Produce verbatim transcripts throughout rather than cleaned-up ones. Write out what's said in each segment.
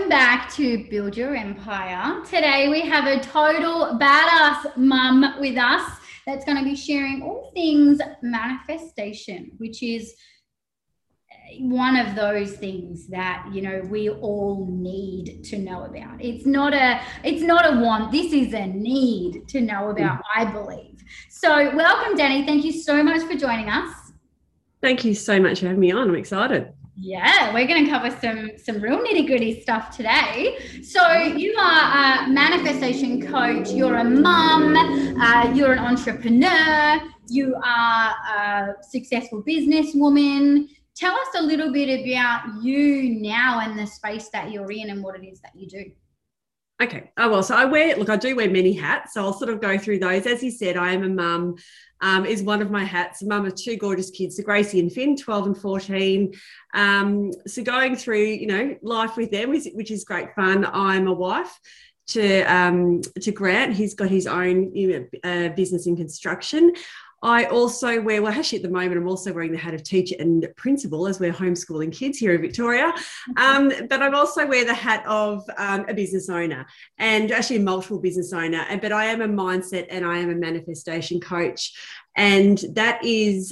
welcome back to Build Your Empire. Today we have a total badass mum with us that's going to be sharing all things manifestation, which is one of those things that, you know, we all need to know about. It's not a it's not a want. This is a need to know about, I believe. So welcome, Danny. Thank you so much for joining us. Thank you so much for having me on. I'm excited. Yeah, we're going to cover some some real nitty-gritty stuff today. So you are a manifestation coach, you're a mum, uh, you're an entrepreneur, you are a successful businesswoman. Tell us a little bit about you now and the space that you're in and what it is that you do. Okay. Oh, well, so I wear, look, I do wear many hats. So I'll sort of go through those. As you said, I am a mum, um, is one of my hats, a mum of two gorgeous kids, so Gracie and Finn, twelve and fourteen. Um, so going through, you know, life with them, which is great fun. I'm a wife to, um, to Grant. He's got his own you know, uh, business in construction. I also wear, well, actually at the moment, I'm also wearing the hat of teacher and principal as we're homeschooling kids here in Victoria. Um, but I also wear the hat of um, a business owner and actually a multiple business owner. But I am a mindset and I am a manifestation coach. And that is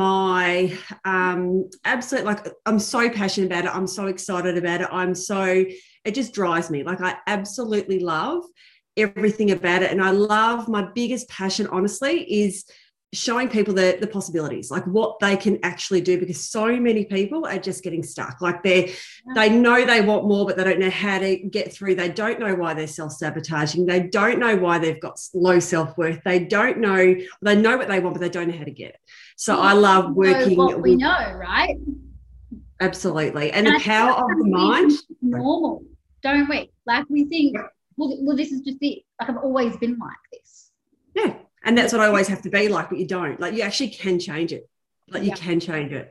my um, absolute, like, I'm so passionate about it. I'm so excited about it. I'm so, it just drives me. Like, I absolutely love everything about it. And I love, my biggest passion, honestly, is showing people the, the possibilities, like what they can actually do, because so many people are just getting stuck. Like they they know they want more, but they don't know how to get through. They don't know why they're self-sabotaging. They don't know why they've got low self-worth. They don't know, they know what they want, but they don't know how to get it. So I love working. What we know, right? Absolutely. And, and the power of the mind. Normal, don't we? Like we think, well, well, this is just it. Like I've always been like this. Yeah. And that's what I always have to be like, but you don't. Like, you actually can change it. Like, you yeah. can change it.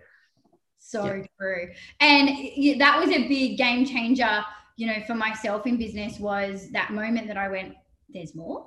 So yeah. True. And that was a big game changer, you know, for myself in business, was that moment that I went, there's more.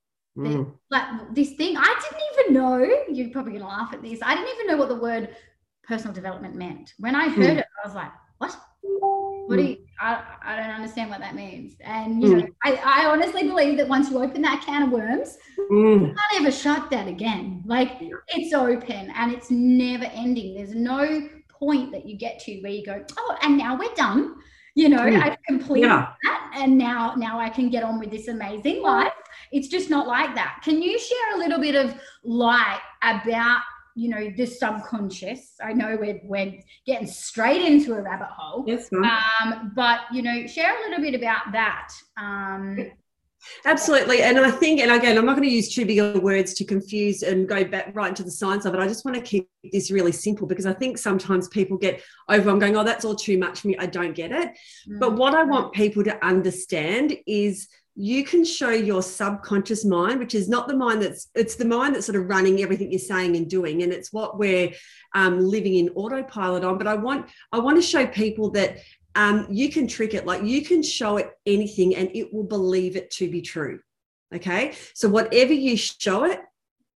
Mm. Like this thing, I didn't even know, you're probably going to laugh at this, I didn't even know what the word personal development meant. When I heard mm. it, I was like, what? What do you, I, I don't understand what that means. And, you mm. know, I, I honestly believe that once you open that can of worms, mm. you can't ever shut that again. Like, it's open and it's never ending. There's no point that you get to where you go, oh, and now we're done. You know, mm. I've completed yeah. that, and now, now I can get on with this amazing life. It's just not like that. Can you share a little bit of light about, you know, the subconscious? I know we're, we're getting straight into a rabbit hole. Yes, um, but, you know, share a little bit about that. Um, Absolutely. And I think, and again, I'm not going to use too big of words to confuse and go back right into the science of it. I just want to keep this really simple, because I think sometimes people get overwhelmed going, oh, that's all too much for me. I don't get it. Mm-hmm. But what I want people to understand is you can show your subconscious mind, which is not the mind that's, it's the mind that's sort of running everything you're saying and doing. And it's what we're um, living in autopilot on. But I want, I want to show people that um, you can trick it. Like, you can show it anything and it will believe it to be true. Okay. So whatever you show it,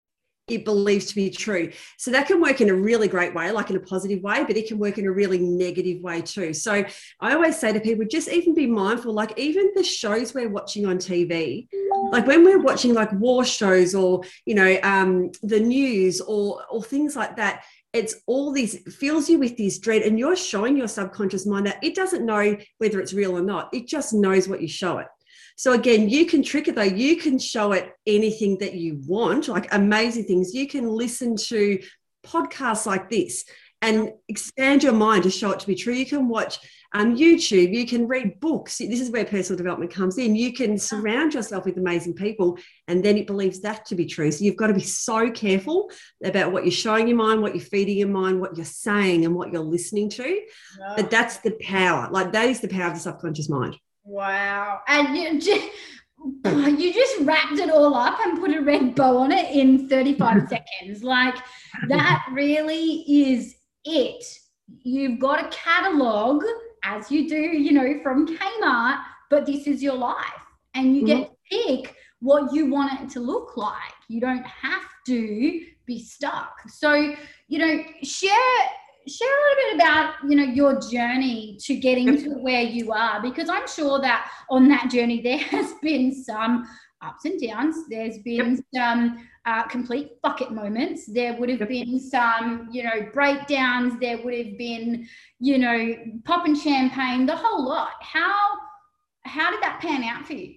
it believes to be true. So that can work in a really great way, like in a positive way, but it can work in a really negative way too. So I always say to people, just even be mindful, like even the shows we're watching on T V, like when we're watching like war shows or, you know, um, the news or, or things like that, it's all these, fills you with this dread, and you're showing your subconscious mind that it doesn't know whether it's real or not. It just knows what you show it. So again, you can trick it though. You can show it anything that you want, like amazing things. You can listen to podcasts like this and expand your mind to show it to be true. You can watch um, YouTube. You can read books. This is where personal development comes in. You can surround yourself with amazing people, and then it believes that to be true. So you've got to be so careful about what you're showing your mind, what you're feeding your mind, what you're saying, and what you're listening to. Yeah. But that's the power. Like, that is the power of the subconscious mind. Wow. And you just, you just wrapped it all up and put a red bow on it in thirty-five seconds. Like, that really is it. You've got a catalogue, as you do, you know, from Kmart, but this is your life. And you mm-hmm. get to pick what you want it to look like. You don't have to be stuck. So, you know, share share a little bit about, you know, your journey to getting Yep. to where you are, because I'm sure that on that journey there has been some ups and downs. There's been Yep. some uh, complete fuck it moments. There would have Yep. been some, you know, breakdowns. There would have been, you know, popping champagne, the whole lot. How how did that pan out for you?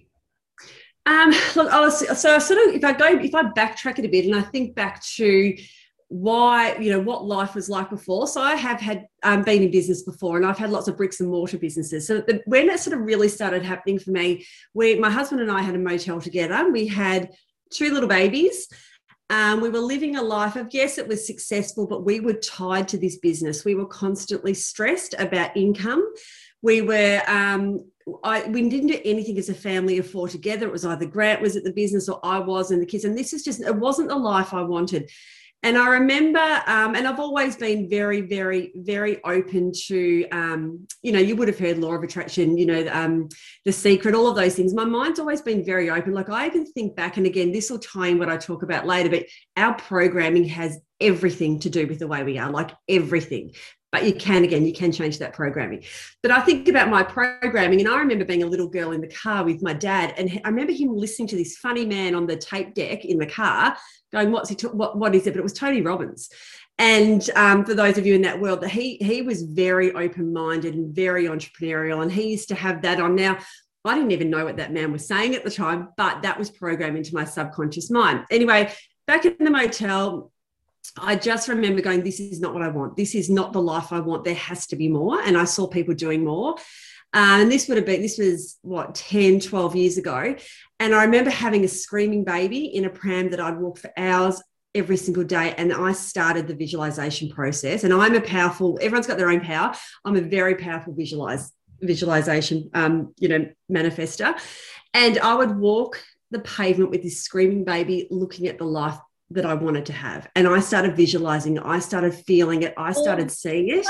Um, look, I was so I sort of if I go if I backtrack it a bit and I think back to why, you know, what life was like before. So I have had um, been in business before, and I've had lots of bricks and mortar businesses. So the, when it sort of really started happening for me, we, my husband and I had a motel together. We had two little babies. Um, we were living a life of, yes, it was successful, but we were tied to this business. We were constantly stressed about income. We were, um, I, we didn't do anything as a family of four together. It was either Grant was at the business or I was and the kids. And this is just, it wasn't the life I wanted. And I remember, um, and I've always been very, very, very open to, um, you know, you would have heard law of attraction, you know, um, The Secret, all of those things. My mind's always been very open. Like I even think back, and again, this will tie in what I talk about later, but our programming has everything to do with the way we are, like everything. But you can, again, you can change that programming. But I think about my programming, and I remember being a little girl in the car with my dad, and I remember him listening to this funny man on the tape deck in the car going, what's he, t- what, what is it? But it was Tony Robbins. And um, for those of you in that world, that he, he was very open-minded and very entrepreneurial, and he used to have that on. Now, I didn't even know what that man was saying at the time, but that was programmed into my subconscious mind. Anyway, back in the motel, I just remember going, this is not what I want. This is not the life I want. There has to be more. And I saw people doing more. Um, and this would have been, this was what, ten, twelve years ago. And I remember having a screaming baby in a pram that I'd walk for hours every single day. And I started the visualization process. And I'm a powerful, everyone's got their own power. I'm a very powerful visualize, visualization, um, you know, manifester. And I would walk the pavement with this screaming baby looking at the life that I wanted to have. And I started visualizing it. I started feeling it. I started Oh, seeing it.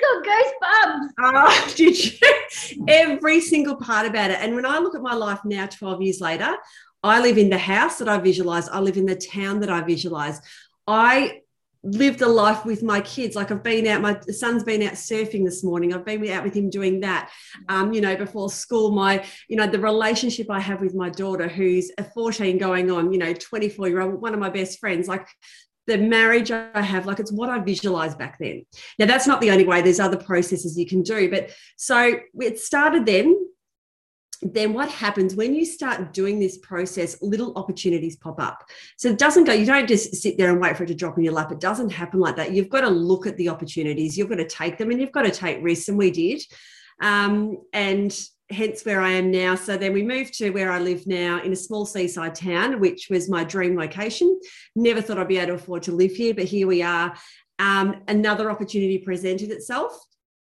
I just got goosebumps. Oh, did you? Every single part about it. And when I look at my life now, twelve years later, I live in the house that I visualize. I live in the town that I visualize. I lived a life with my kids. Like I've been out, my son's been out surfing this morning. I've been out with him doing that. Um, you know, before school, my, you know, the relationship I have with my daughter, who's a fourteen going on, you know, twenty-four year old, one of my best friends, like the marriage I have, like it's what I visualized back then. Now that's not the only way. There's other processes you can do. But so it started then. Then what happens when you start doing this process, little opportunities pop up. So it doesn't go, you don't just sit there and wait for it to drop in your lap. It doesn't happen like that. You've got to look at the opportunities. You've got to take them, and you've got to take risks. And we did. Um, and hence where I am now. So then we moved to where I live now in a small seaside town, which was my dream location. Never thought I'd be able to afford to live here, but here we are. Um, another opportunity presented itself.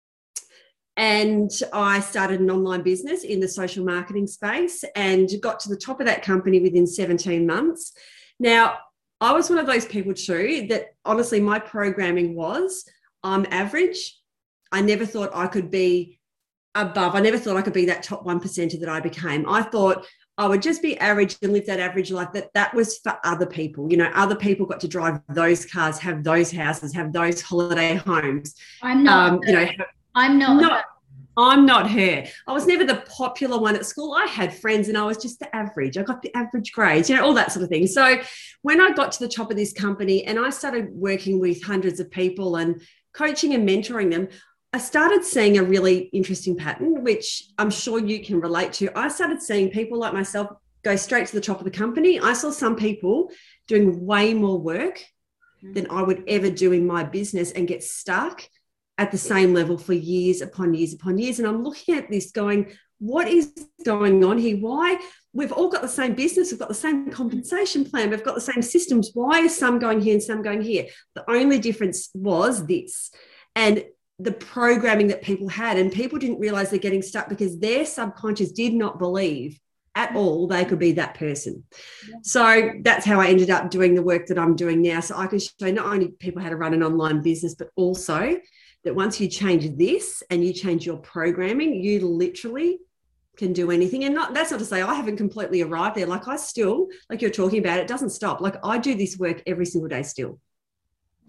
And I started an online business in the social marketing space and got to the top of that company within seventeen months. Now, I was one of those people too that honestly, my programming was I'm average. I never thought I could be above. I never thought I could be that top one percenter that I became. I thought I would just be average and live that average life. That that was for other people. You know, other people got to drive those cars, have those houses, have those holiday homes. I'm not. Um, you know, I'm not. not I'm not her. I was never the popular one at school. I had friends and I was just the average. I got the average grades, you know, all that sort of thing. So when I got to the top of this company and I started working with hundreds of people and coaching and mentoring them, I started seeing a really interesting pattern, which I'm sure you can relate to. I started seeing people like myself go straight to the top of the company. I saw some people doing way more work than I would ever do in my business and get stuck at the same level for years upon years upon years. And I'm looking at this going, what is going on here? Why? We've all got the same business. We've got the same compensation plan. We've got the same systems. Why are some going here and some going here? The only difference was this. And the programming that people had, and people didn't realize they're getting stuck because their subconscious did not believe at all they could be that person. So that's how I ended up doing the work that I'm doing now. So I can show not only people how to run an online business, but also that once you change this and you change your programming, you literally can do anything. And not, that's not to say I haven't completely arrived there. Like I still, like you're talking about, it doesn't stop. Like I do this work every single day still.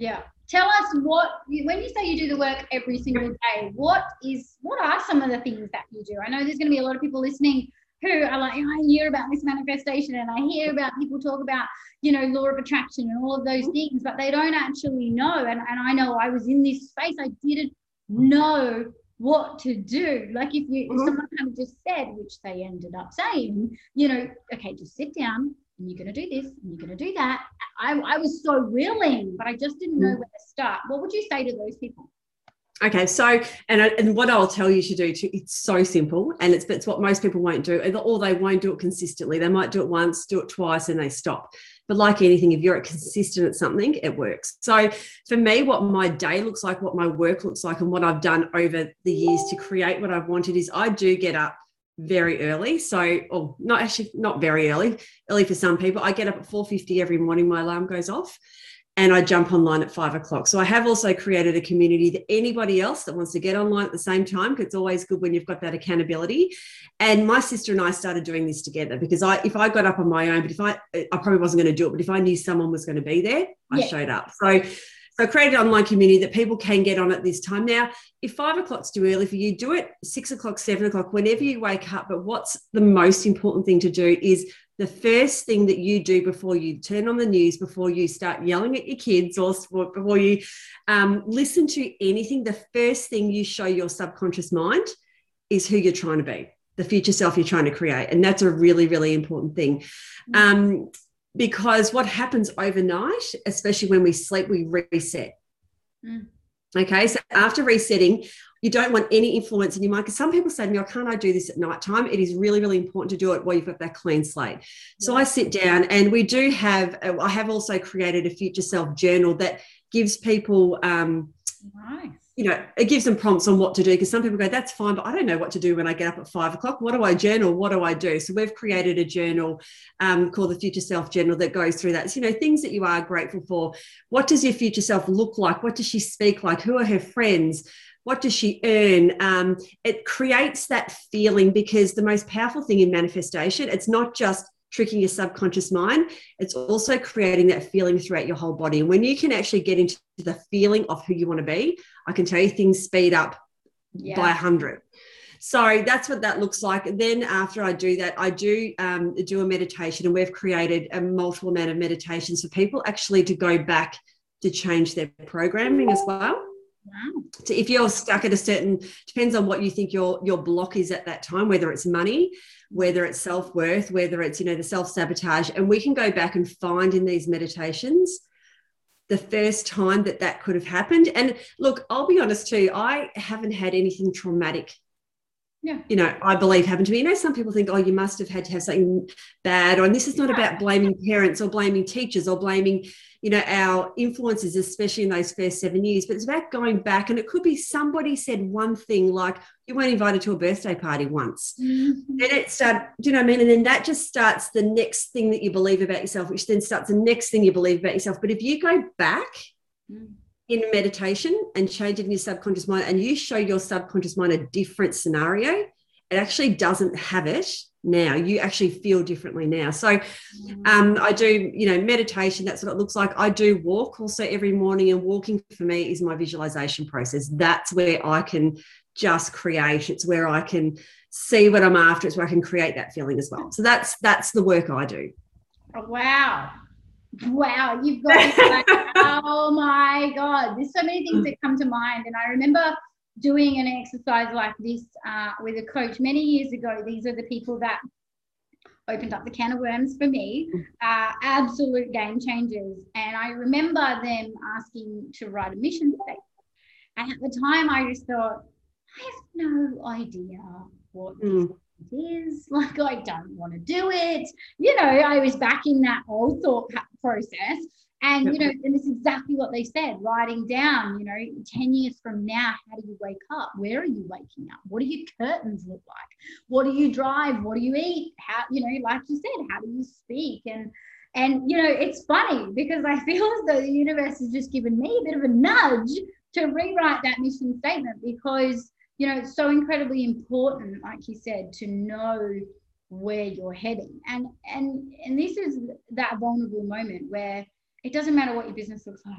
Yeah. Tell us what, when you say you do the work every single day, what is, what are some of the things that you do? I know there's going to be a lot of people listening who are like, oh, I hear about this manifestation and I hear about people talk about, you know, law of attraction and all of those things, but they don't actually know. And, and I know I was in this space, I didn't know what to do. Like if you, if someone kind of just said, which they ended up saying, you know, okay, just sit down and you're going to do this and you're going to do that. I, I was so willing, but I just didn't know where to start. What would you say to those people? Okay, so and and what I'll tell you to do too, it's so simple, and it's it's what most people won't do, or they won't do it consistently. They might do it once, do it twice, and they stop. But like anything, if you're consistent at something, it works. So for me, what my day looks like, what my work looks like, and what I've done over the years to create what I've wanted is I do get up very early. So, or not actually not very early, early for some people. I get up at four fifty every morning. My alarm goes off. And I jump online at five o'clock. So I have also created a community that anybody else that wants to get online at the same time, because it's always good when you've got that accountability. And my sister and I started doing this together because I, if I got up on my own, but if I, I probably wasn't going to do it, but if I knew someone was going to be there, I yeah. showed up. So, so I created an online community that people can get on at this time. Now, if five o'clock's too early for you, do it six o'clock, seven o'clock, whenever you wake up. But what's the most important thing to do is the first thing that you do before you turn on the news, before you start yelling at your kids, or before you um, listen to anything, the first thing you show your subconscious mind is who you're trying to be, the future self you're trying to create. And that's a really, really important thing. Um, because what happens overnight, especially when we sleep, we reset. Mm. Okay, so after resetting, you don't want any influence in your mind, because some people say to me, oh, can't I do this at night time? It is really, really important to do it while you've got that clean slate. So yeah. I sit down, and we do have, I have also created a future self journal that gives people, um, nice. you know, it gives them prompts on what to do, because some people go, that's fine, but I don't know what to do when I get up at five o'clock. What do I journal? What do I do? So we've created a journal um, called the Future Self Journal that goes through that. So, you know, things that you are grateful for. What does your future self look like? What does she speak like? Who are her friends? What does she earn? Um, it creates that feeling, because the most powerful thing in manifestation, it's not just tricking your subconscious mind, it's also creating that feeling throughout your whole body. And when you can actually get into the feeling of who you want to be, I can tell you things speed up yeah. by a hundred. So that's what that looks like. And then after I do that, I do um, do a meditation, and we've created a multiple amount of meditations for people actually to go back to change their programming as well. Wow. So if you're stuck at a certain, depends on what you think your your block is at that time, whether it's money, whether it's self-worth, whether it's, you know, the self-sabotage, and we can go back and find in these meditations the first time that that could have happened. And look, I'll be honest too, I haven't had anything traumatic, yeah. you know, I believe happened to me. You know, some people think, oh, you must have had to have something bad, or, and this is not about blaming parents or blaming teachers or blaming, you know, our influences, especially in those first seven years, but it's about going back. And it could be somebody said one thing, like you weren't invited to a birthday party once. Mm-hmm. Then it started, do you know what I mean? And then that just starts the next thing that you believe about yourself, which then starts the next thing you believe about yourself. But if you go back mm. in meditation and change it in your subconscious mind, and you show your subconscious mind a different scenario, it actually doesn't have it now. You actually feel differently now. So um, I do, you know, meditation, that's what it looks like. I do walk also every morning, and walking for me is my visualization process. That's where I can just create. It's where I can see what I'm after. It's where I can create that feeling as well. So that's that's the work I do. Oh, wow. Wow, you've got me like, oh my God, there's so many things that come to mind. And I remember doing an exercise like this uh, with a coach many years ago. These are the people that opened up the can of worms for me, uh, absolute game changers. And I remember them asking to write a mission statement. And at the time, I just thought, I have no idea what mm. it is. Like, I don't want to do it. You know, I was back in that old thought process. And, you know, and it's exactly what they said, writing down, you know, ten years from now, how do you wake up? Where are you waking up? What do your curtains look like? What do you drive? What do you eat? How, you know, like you said, how do you speak? And, and, you know, it's funny because I feel as though the universe has just given me a bit of a nudge to rewrite that mission statement, because, you know, it's so incredibly important, like you said, to know where you're heading. And, and, and this is that vulnerable moment where it doesn't matter what your business looks like. It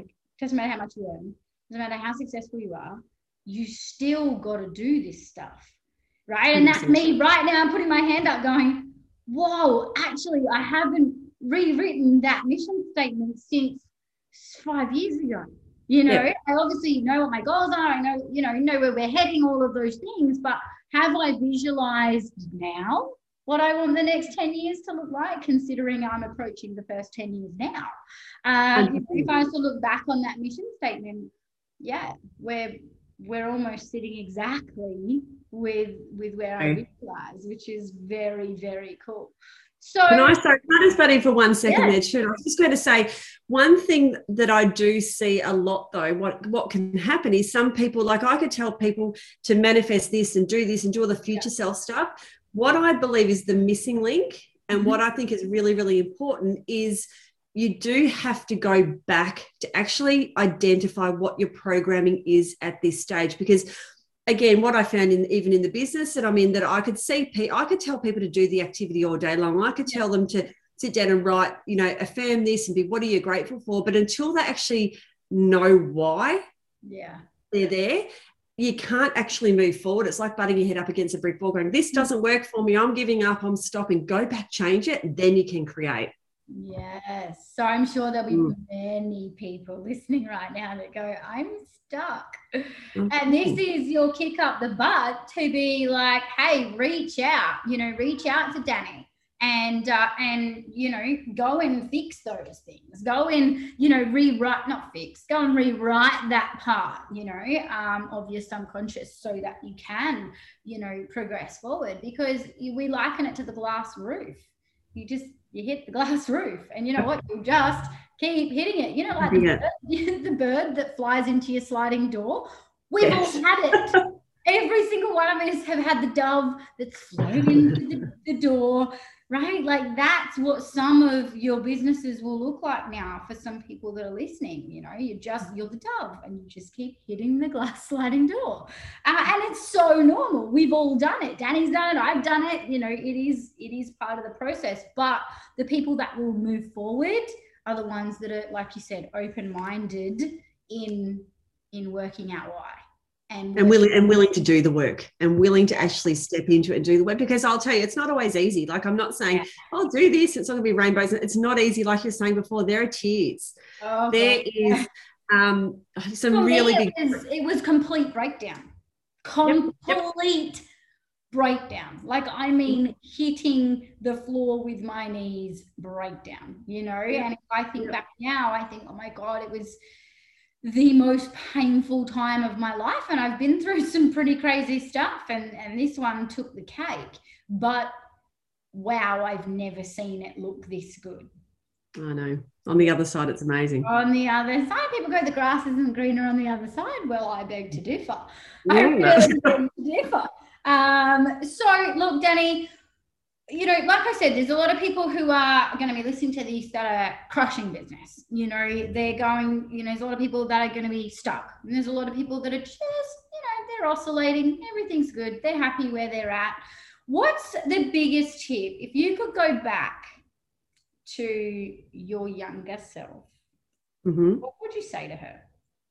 doesn't matter how much you earn, doesn't matter how successful you are, you still got to do this stuff, right? And that's me right now. I'm putting my hand up going, whoa, actually, I haven't rewritten that mission statement since five years ago. You know, yep. I obviously know what my goals are. I know, you know, know where we're heading, all of those things, but have I visualized now what I want the next ten years to look like, considering I'm approaching the first ten years now? Um, if, if I was to look back on that mission statement, yeah, we're we're almost sitting exactly with with where I visualize, which is very, very cool. So can I say, can I just butt in for one second yeah. there, too? I was just going to say one thing that I do see a lot, though, what, what can happen is some people, like I could tell people to manifest this and do this and do all the future yeah. self stuff. What I believe is the missing link, and mm-hmm. what I think is really, really important is you do have to go back to actually identify what your programming is at this stage, because again, what I found in even in the business that I'm in, that I could see, I could tell people to do the activity all day long. I could tell them to sit down and write, you know, affirm this and be, what are you grateful for? But until they actually know why yeah. they're there, you can't actually move forward. It's like butting your head up against a brick wall going, this doesn't work for me. I'm giving up. I'm stopping. Go back, change it. And then you can create. Yes. So I'm sure there'll be mm. many people listening right now that go, I'm stuck. Mm-hmm. And this is your kick up the butt to be like, hey, reach out, you know, reach out to Dani and, uh, and, you know, go and fix those things. Go and, you know, rewrite, not fix, go and rewrite that part, you know, um, of your subconscious so that you can, you know, progress forward, because we liken it to the glass roof. You just, you hit the glass roof and you know what, you just keep hitting it. You know, like the bird, the bird that flies into your sliding door. We've yes. all had it. Every single one of us have had the dove that's flown into the, the door, right? Like that's what some of your businesses will look like now for some people that are listening. You know, you just, you're the dove and you just keep hitting the glass sliding door. Uh, and it's so normal. We've all done it. Dani's done it. I've done it. You know, it is, it is part of the process. But the people that will move forward are the ones that are, like you said, open-minded in, in working out why. And, and willing and willing to do the work and willing to actually step into it and do the work, because I'll tell you, it's not always easy. Like I'm not saying, yeah. I'll do this, it's not gonna be rainbows. It's not easy. Like you're saying before, there are tears. Oh, there God. is um, some For really me, big. It was, it was complete breakdown, complete yep. Yep. breakdown. Like, I mean, hitting the floor with my knees, breakdown, you know? Yep. And if I think yep. back now, I think, oh my God, it was the most painful time of my life. And I've been through some pretty crazy stuff, and, and this one took the cake. But wow, I've never seen it look this good. I know. On the other side, it's amazing. On the other side, people go, the grass isn't greener on the other side. Well, I beg to differ. Yeah, I really beg to differ. Um, so look, Dani, you know, like I said, there's a lot of people who are going to be listening to this that are crushing business. You know, they're going, you know, there's a lot of people that are going to be stuck. And there's a lot of people that are just, you know, they're oscillating. Everything's good. They're happy where they're at. What's the biggest tip? If you could go back to your younger self, mm-hmm. what would you say to her?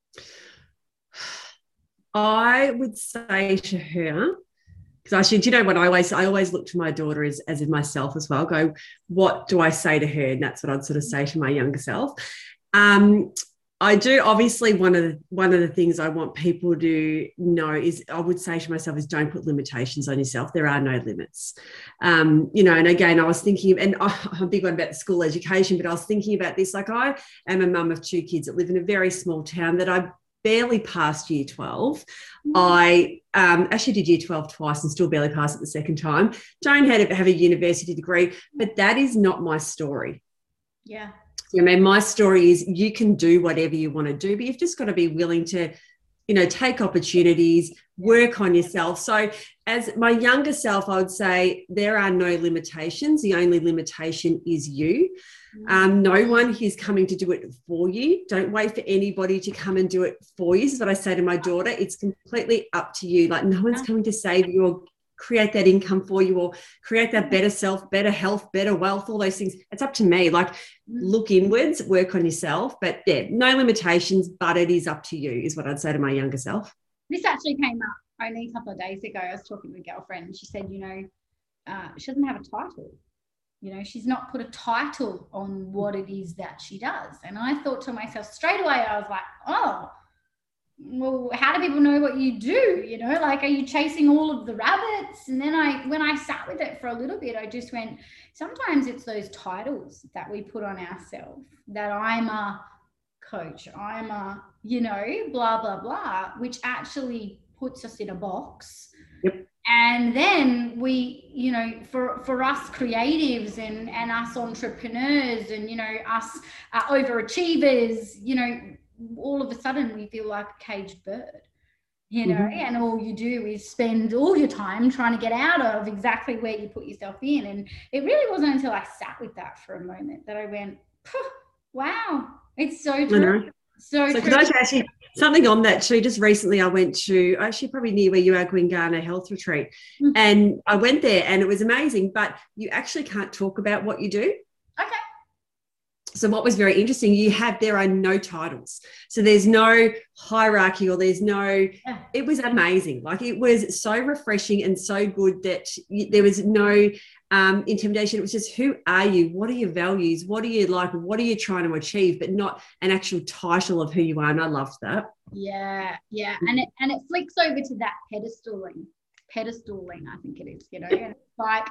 I would say to her, because I should, you know what, I always, I always look to my daughter as, as in myself as well, go, what do I say to her? And that's what I'd sort of say to my younger self. Um, I do, obviously, one of the, one of the things I want people to know is, I would say to myself, is don't put limitations on yourself. There are no limits. Um, you know, and again, I was thinking, and I'm a big one about the school education, but I was thinking about this, like I am a mum of two kids that live in a very small town that I barely passed year twelve. Mm-hmm. I um, actually did year twelve twice and still barely passed it the second time. Don't have, have a university degree, but that is not my story. Yeah. I mean, my story is you can do whatever you want to do, but you've just got to be willing to, you know, take opportunities, work on yourself. So as my younger self, I would say there are no limitations. The only limitation is you. Um, no one is coming to do it for you. Don't wait for anybody to come and do it for you. This is what I say to my daughter. It's completely up to you. Like no one's coming to save you or create that income for you, or create that better self, better health, better wealth, all those things. It's up to me. Like, look inwards, work on yourself. But yeah, no limitations, but it is up to you, is what I'd say to my younger self. This actually came up only a couple of days ago. I was talking to a girlfriend and she said, you know, uh, she doesn't have a title. You know, she's not put a title on what it is that she does. And I thought to myself straight away, I was like, oh, well, how do people know what you do? You know, like, are you chasing all of the rabbits? And then I, when I sat with it for a little bit, I just went, sometimes it's those titles that we put on ourselves, that I'm a coach, I'm a, you know, blah, blah, blah, which actually puts us in a box. Yep. And then we, you know, for, for us creatives and, and us entrepreneurs and, you know, us uh, overachievers, you know, all of a sudden we feel like a caged bird, you know, mm-hmm. and all you do is spend all your time trying to get out of exactly where you put yourself in. And it really wasn't until I sat with that for a moment that I went, wow, it's so true. So, so true. Could I actually something on that too? Just recently I went to, actually probably near where you are, Gwingana Health Retreat. Mm-hmm. And I went there and it was amazing, but you actually can't talk about what you do. Okay. So what was very interesting, you have, there are no titles. So there's no hierarchy, or there's no, yeah. It was amazing. Like, it was so refreshing and so good that you, there was no um, intimidation. It was just, who are you? What are your values? What are you like? What are you trying to achieve? But not an actual title of who you are. And I loved that. Yeah, yeah. And it, and it flicks over to that pedestaling, pedestaling, I think it is, you know, and it's like,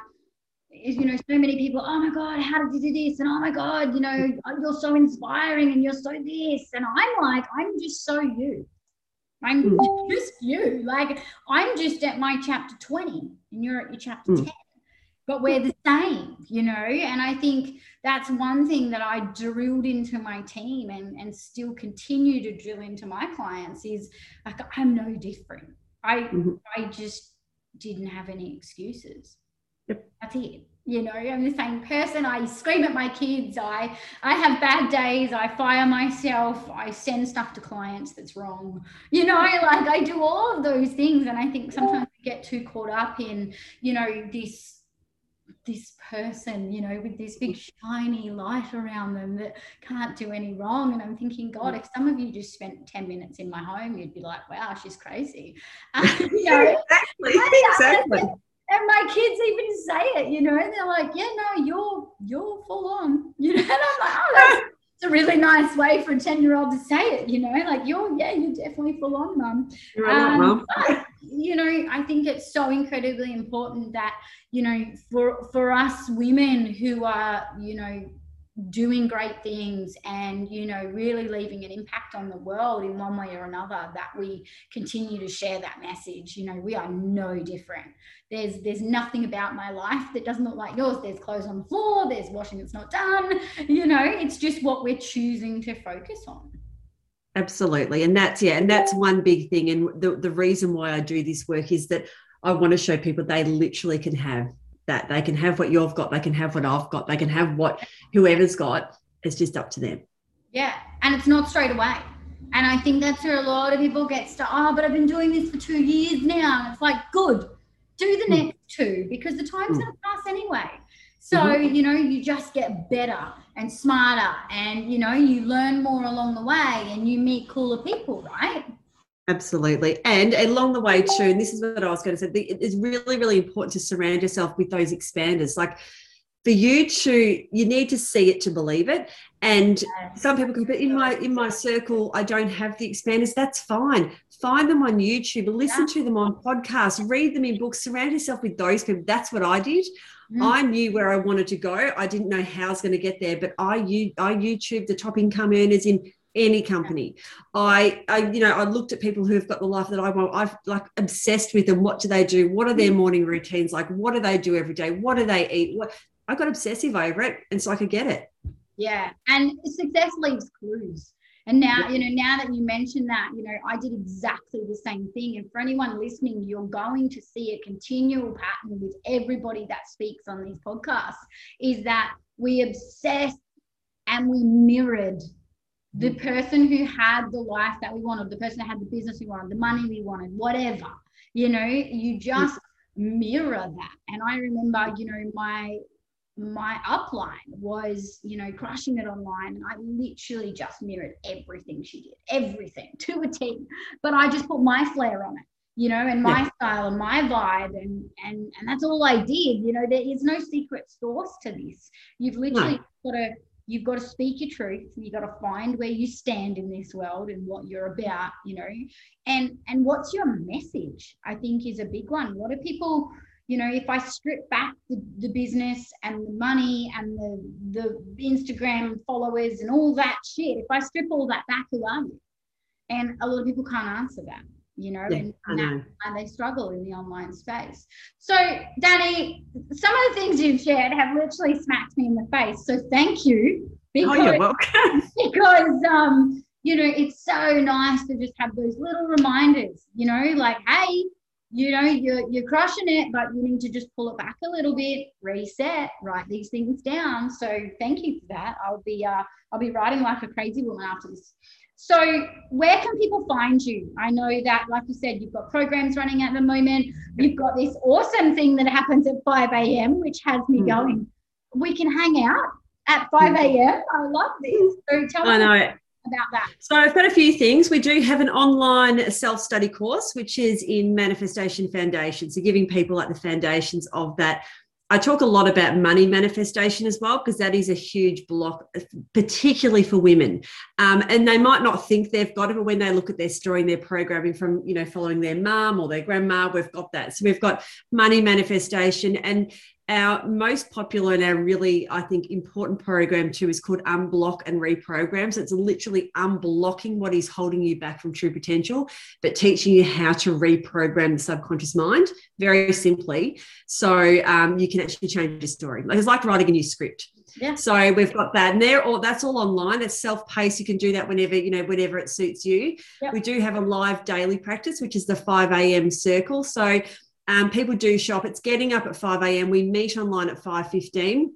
you know, so many people, oh my God, how did you do this? And oh my God, you know, you're so inspiring and you're so this. And I'm like, I'm just so you. I'm mm. just you. Like, I'm just at my chapter twenty and you're at your chapter mm. ten. But we're the same, you know. And I think that's one thing that I drilled into my team and, and still continue to drill into my clients is, like, I'm no different. I mm-hmm. I just didn't have any excuses. Yep. That's it. You know, I'm the same person. I scream at my kids. I I have bad days. I fire myself. I send stuff to clients that's wrong. You know, like, I do all of those things. And I think sometimes we get too caught up in, you know, this this person, you know, with this big shiny light around them that can't do any wrong. And I'm thinking, God, if some of you just spent ten minutes in my home, you'd be like, wow, she's crazy. Um, you know, exactly. Exactly. And my kids even say it, you know, and they're like, yeah, no, you're you're full on, you know. And I'm like, oh, that's it's a really nice way for a ten-year-old to say it, you know, like, you're, yeah, you're definitely full on, Mum. You're um, Mum. But, you know, I think it's so incredibly important that, you know, for for us women who are, you know, doing great things and, you know, really leaving an impact on the world in one way or another, that we continue to share that message. You know, we are no different. There's there's nothing about my life that doesn't look like yours. There's clothes on the floor, there's washing that's not done, you know, it's just what we're choosing to focus on. Absolutely. And that's, yeah, and that's one big thing. And the, the reason why I do this work is that I want to show people they literally can have that. They can have what you've got. They can have what I've got. They can have what whoever's got. It's just up to them. Yeah. And it's not straight away. And I think that's where a lot of people get stuck. Oh, but I've been doing this for two years now. And it's like, good. Do the mm. next two, because the time's mm. going to pass anyway. So, mm-hmm. you know, you just get better and smarter and, you know, you learn more along the way and you meet cooler people, right? Absolutely. And along the way too, and this is what I was going to say, it's really, really important to surround yourself with those expanders. Like, for you to, you need to see it to believe it. And yes. some people can, but in my, in my circle, I don't have the expanders. That's fine. Find them on YouTube, listen yeah. to them on podcasts, read them in books, surround yourself with those people. That's what I did. Mm. I knew where I wanted to go. I didn't know how I was going to get there, but I, I YouTube the top income earners in any company. I, I, you know, I looked at people who have got the life that I want. I've like obsessed with them. What do they do? What are their morning routines like? What do they do every day? What do they eat? What, I got obsessive over it, and so I could get it. Yeah, and success leaves clues. And now, you know, now that you mentioned that, you know, I did exactly the same thing. And for anyone listening, you're going to see a continual pattern with everybody that speaks on these podcasts, is that we obsessed and we mirrored the person who had the life that we wanted, the person that had the business we wanted, the money we wanted, whatever. You know, you just mirror that. And I remember, you know, my my upline was, you know, crushing it online. And I literally just mirrored everything she did, everything to a T. But I just put my flair on it, you know, and my yeah. style and my vibe. And, and, and that's all I did. You know, there is no secret sauce to this. You've literally no. got to, you've got to speak your truth. You've got to find where you stand in this world and what you're about, you know, and, and what's your message, I think is a big one. A lot of people, you know, if I strip back the, the business and the money and the, the Instagram followers and all that shit, if I strip all that back, who are you? And a lot of people can't answer that, you know, yeah, and, and, that, and they struggle in the online space. So, Dani, some of the things you've shared have literally smacked me in the face. So thank you. Because, oh, you're welcome. Because, um, you know, it's so nice to just have those little reminders, you know, like, hey, you know, you're, you're crushing it, but you need to just pull it back a little bit, reset, write these things down. So thank you for that. I'll be, uh, I'll be writing like a crazy woman after this. So where can people find you? I know that, like you said, you've got programs running at the moment. You've got this awesome thing that happens at five a.m., which has me mm. going, we can hang out at five a.m. I love this. So tell I me know. about that. So I've got a few things. We do have an online self-study course, which is in Manifestation Foundation. So giving people like the foundations of that. I talk a lot about money manifestation as well, because that is a huge block, particularly for women. Um, and they might not think they've got it, but when they look at their story and their programming from, you know, following their mum or their grandma, we've got that. So we've got money manifestation, and our most popular and our really, I think, important program too is called Unblock and Reprogram. So it's literally unblocking what is holding you back from true potential, but teaching you how to reprogram the subconscious mind very simply. So um, you can actually change your story. Like, it's like writing a new script. Yeah. So we've got that, and they're all, that's all online. It's self-paced. You can do that whenever, you know, whenever it suits you. Yep. We do have a live daily practice, which is the five a.m. circle. So Um, people do shop. It's getting up at five a.m. We meet online at five fifteen.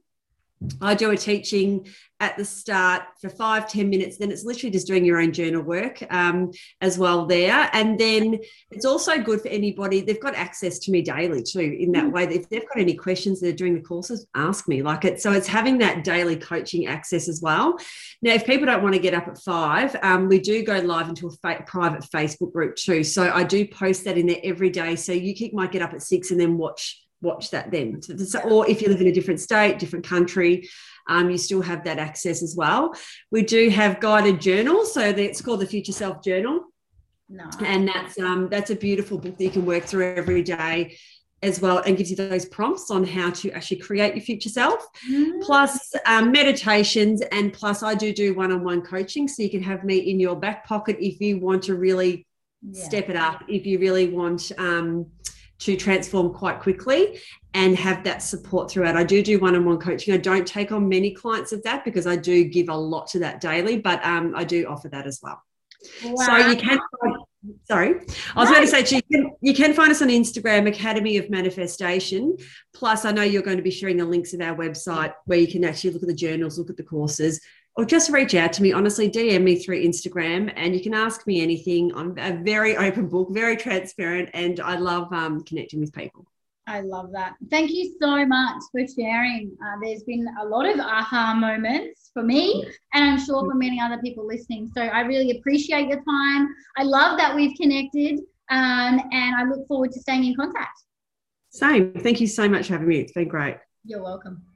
I do a teaching at the start for five, ten minutes. Then it's literally just doing your own journal work um, as well there. And then it's also good for anybody. They've got access to me daily too, in that way. If they've got any questions that are doing the courses, ask me. Like it. So it's having that daily coaching access as well. Now, if people don't want to get up at five, um, we do go live into a fa- private Facebook group too. So I do post that in there every day. So you might get up at six and then watch watch that then. So, or if you live in a different state, different country, um, you still have that access as well. We do have guided journals. So it's called the Future Self Journal. No. And that's um, that's a beautiful book that you can work through every day as well, and gives you those prompts on how to actually create your future self. Mm. Plus um, meditations, and plus I do do one-on-one coaching. So you can have me in your back pocket if you want to really yeah. step it up, if you really want um, to transform quite quickly and have that support throughout. I do do one-on-one coaching. I don't take on many clients of that because I do give a lot to that daily, but um, I do offer that as well. Wow. So you can, sorry, I was no. going to say, you can, you can find us on Instagram, Academy of Manifestation. Plus, I know you're going to be sharing the links of our website where you can actually look at the journals, look at the courses, or just reach out to me. Honestly, D M me through Instagram and you can ask me anything. I'm a very open book, very transparent, and I love um, connecting with people. I love that. Thank you so much for sharing. Uh, there's been a lot of aha moments for me, and I'm sure for many other people listening. So I really appreciate your time. I love that we've connected, um, and I look forward to staying in contact. Same. Thank you so much for having me. It's been great. You're welcome.